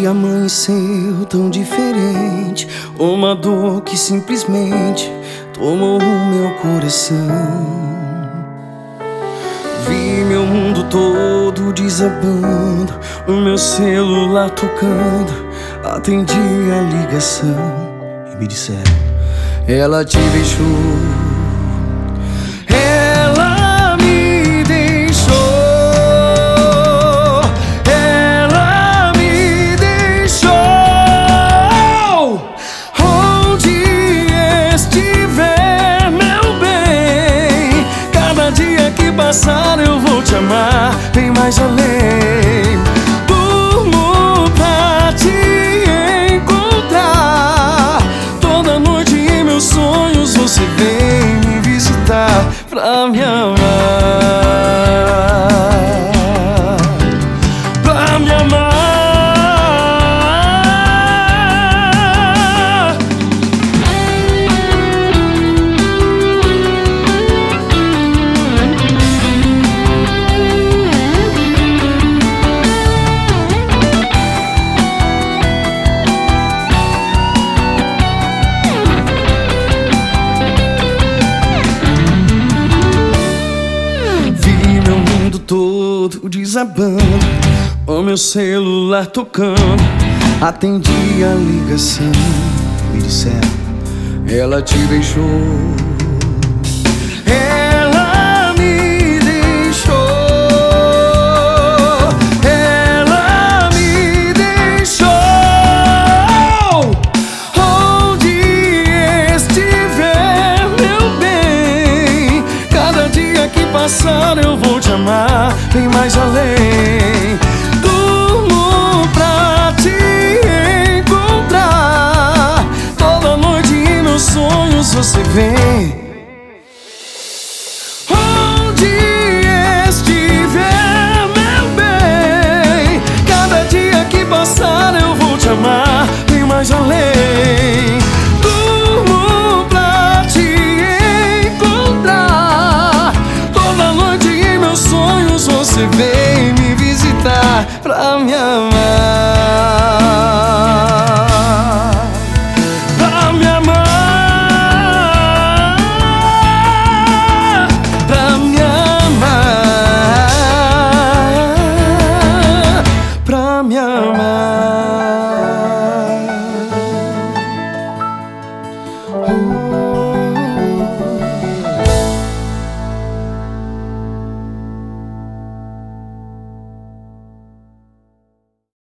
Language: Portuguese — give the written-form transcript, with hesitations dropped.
dia amanheceu tão diferente, uma dor que simplesmente tomou o meu coração. Vi meu mundo todo desabando, o meu celular tocando. Atendi a ligação e me disseram: ela te deixou. Ela me deixou. Ela me deixou. Onde estiver, meu bem, cada dia que passar eu vou te amar bem mais além. Durmo pra te encontrar, toda noite em meus sonhos você vem me visitar pra me amar, pra me amar. Todo desabando, o meu celular tocando. Atendi a ligação, me disseram: ela te deixou. Ela me deixou. Ela me deixou. Onde estiver, meu bem, cada dia que passar eu vou te amar bem mais além. Durmo pra te encontrar, toda noite em meus sonhos você vem. Onde estiver, meu bem, cada dia que passar eu vou te amar bem mais além. Durmo pra te encontrar, toda noite em meus sonhos você vem me visitar pra me amar, pra me amar, pra me amar, pra me amar.